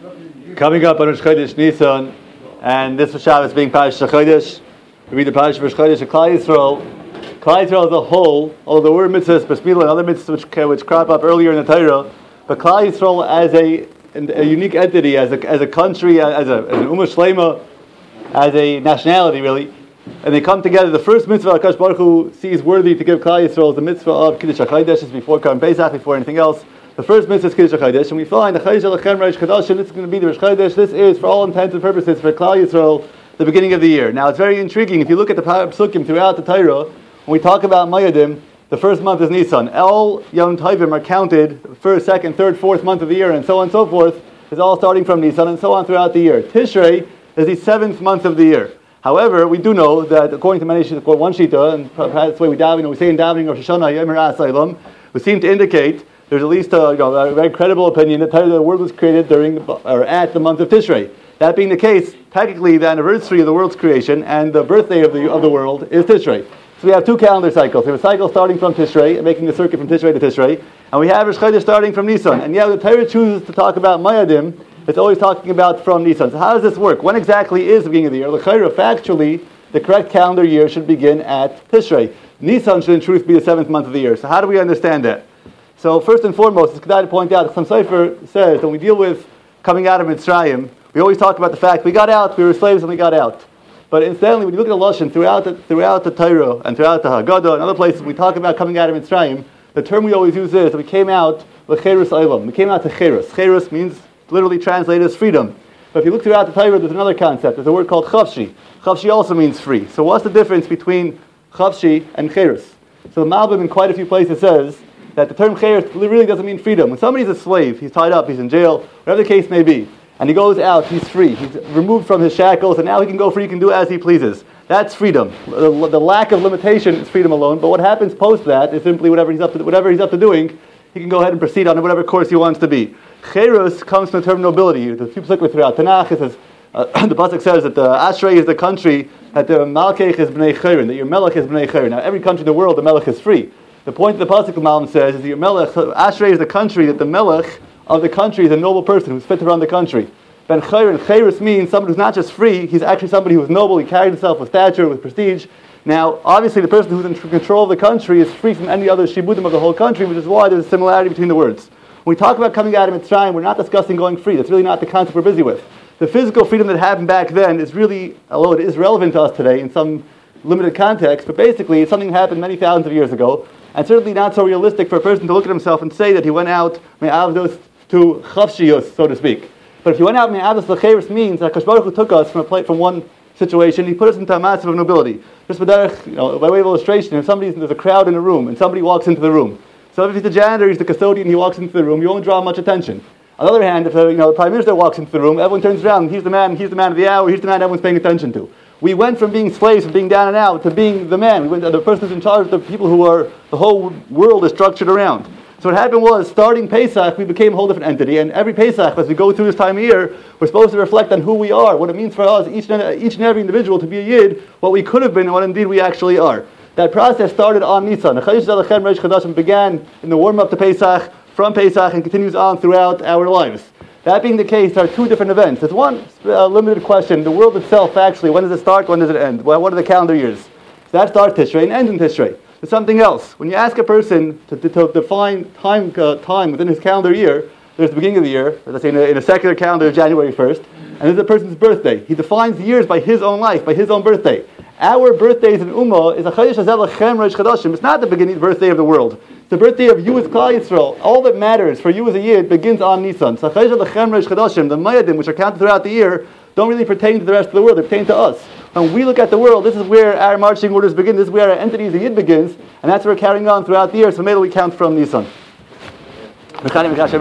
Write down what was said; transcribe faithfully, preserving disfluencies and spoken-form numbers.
Coming up on Rosh Chodesh Nisan, and this Shabbos being Parashat Chodesh, we read the Parashat Rosh Chodesh of Klal Yisrael. Klal Yisrael as a whole, although there were mitzvahs, Bris Milah, and other mitzvahs which, which crop up earlier in the Torah, but Klal Yisrael as a, a unique entity, as a, as a country, as, a, as an Ummah Shlema, as a nationality really, and they come together. The first mitzvah HaKadosh Baruch Hu sees worthy to give Klal Yisrael is the mitzvah of Kiddush HaChodesh. It's before Karban Pesach, before anything else. The first mitzvah is Kiddush HaChodesh, and we find the Chodesh Elechem Rosh Chodesh. This is going to be the Rosh Chodesh. This is, for all intents and purposes, for Klal Yisrael, the beginning of the year. Now, it's very intriguing. If you look at the Psukim throughout the Torah, when we talk about Moedim, the first month is Nisan. All Yom Tovim are counted, first, second, third, fourth month of the year, and so on and so forth, is all starting from Nisan, and so on throughout the year. Tishrei is the seventh month of the year. However, we do know that according to many shita, one shita, and perhaps the way we daven, you know, we say in davening of Rosh Hashanah, Yom Asaylam, we seem to indicate there's at least a, you know, a very credible opinion that the world was created during the, or at the month of Tishrei. That being the case, technically the anniversary of the world's creation and the birthday of the of the world is Tishrei. So we have two calendar cycles. We have a cycle starting from Tishrei and making the circuit from Tishrei to Tishrei, and we have Rosh Chodesh starting from Nisan. And yeah, the Torah chooses to talk about Moedim. It's always talking about from Nisan. So how does this work? When exactly is the beginning of the year? L'chayra, factually, the correct calendar year should begin at Tishrei. Nisan should in truth be the seventh month of the year. So how do we understand that? So first and foremost, it's good to point out, Chassam Sofer says, when we deal with coming out of Mitzrayim, we always talk about the fact we got out, we were slaves and we got out. But incidentally, when you look at the Lashon throughout the, throughout the Torah and throughout the Haggadah and other places, when we talk about coming out of Mitzrayim, the term we always use is that we came out l'cherus olam. We came out to cherus. Cherus means literally translated as freedom. But if you look throughout the Torah, there's another concept. There's a word called chavshi. Chavshi also means free. So what's the difference between chavshi and cherus? So the Malbim in quite a few places says that the term cherus really doesn't mean freedom. When somebody's a slave, he's tied up, he's in jail, whatever the case may be, and he goes out, he's free. He's removed from his shackles, and now he can go free, he can do as he pleases. That's freedom. The, the lack of limitation is freedom alone, but what happens post that is simply whatever he's up to, whatever he's up to doing, he can go ahead and proceed on whatever course he wants to be. Cherus comes from the term nobility. The two pasuk throughout Tanakh, it says, uh, the pasuk says that the Ashrei is the country, that the Malkech is Bnei Chayrin, that your Melech is Bnei Chayrin. Now, every country in the world, the Melech is free. The point of the pasuk, the Malm says, is that your Melech, Ashrei is the country, that the Melech of the country is a noble person who's fit to run the country. Ben Chayrin, Chayrus means someone who's not just free, he's actually somebody who's noble, he carries himself with stature, with prestige. Now, obviously, the person who's in control of the country is free from any other shibudim of the whole country, which is why there's a similarity between the words. When we talk about coming out of Mitzrayim, we're not discussing going free. That's really not the concept we're busy with. The physical freedom that happened back then is really, although it is relevant to us today in some limited context, but basically it's something that happened many thousands of years ago, and certainly not so realistic for a person to look at himself and say that he went out me'avdos to chavshiyos, so to speak. But if you went out me'avdos l'cheres means that HaKadosh Baruch Hu took us from a place, from one situation, he put us into a massive of nobility. Just by, you know, by way of illustration, if somebody's there's a crowd in a room and somebody walks into the room, so if he's the janitor, he's the custodian, he walks into the room, you won't draw much attention. On the other hand, if the, you know, the Prime Minister walks into the room, everyone turns around, he's the man, he's the man of the hour, he's the man everyone's paying attention to. We went from being slaves, from being down and out, to being the man. We went to the person who's in charge of the people who are, the whole world is structured around. So what happened was, starting Pesach, we became a whole different entity, and every Pesach, as we go through this time of year, we're supposed to reflect on who we are, what it means for us, each and, each and every individual to be a Yid, what we could have been, and what indeed we actually are. That process started on Nisan. The Chodesh Elechem Rosh Chodesh began in the warm-up to Pesach, from Pesach, and continues on throughout our lives. That being the case, there are two different events. There's one uh, limited question. The world itself, actually, when does it start, when does it end? Well, what are the calendar years? So that starts Tishrei and ends in Tishrei. There's something else. When you ask a person to, to, to define time uh, time within his calendar year, there's the beginning of the year, let's say in a, in a secular calendar, January first, and there's a person's birthday. He defines the years by his own life, by his own birthday. Our birthdays in Ummah is a Chodesh Hazeh Lechem Rosh Chodeshim. It's not the beginning birthday of the world. It's the birthday of you as Klal Yisrael. All that matters for you as a Yid begins on Nisan. So Chodesh Lechem Rosh Chodeshim, the Moedim, which are counted throughout the year, don't really pertain to the rest of the world. They pertain to us. When we look at the world, this is where our marching orders begin. This is where our entity as a Yid begins, and that's where we're carrying on throughout the year. So maybe we count from Nisan.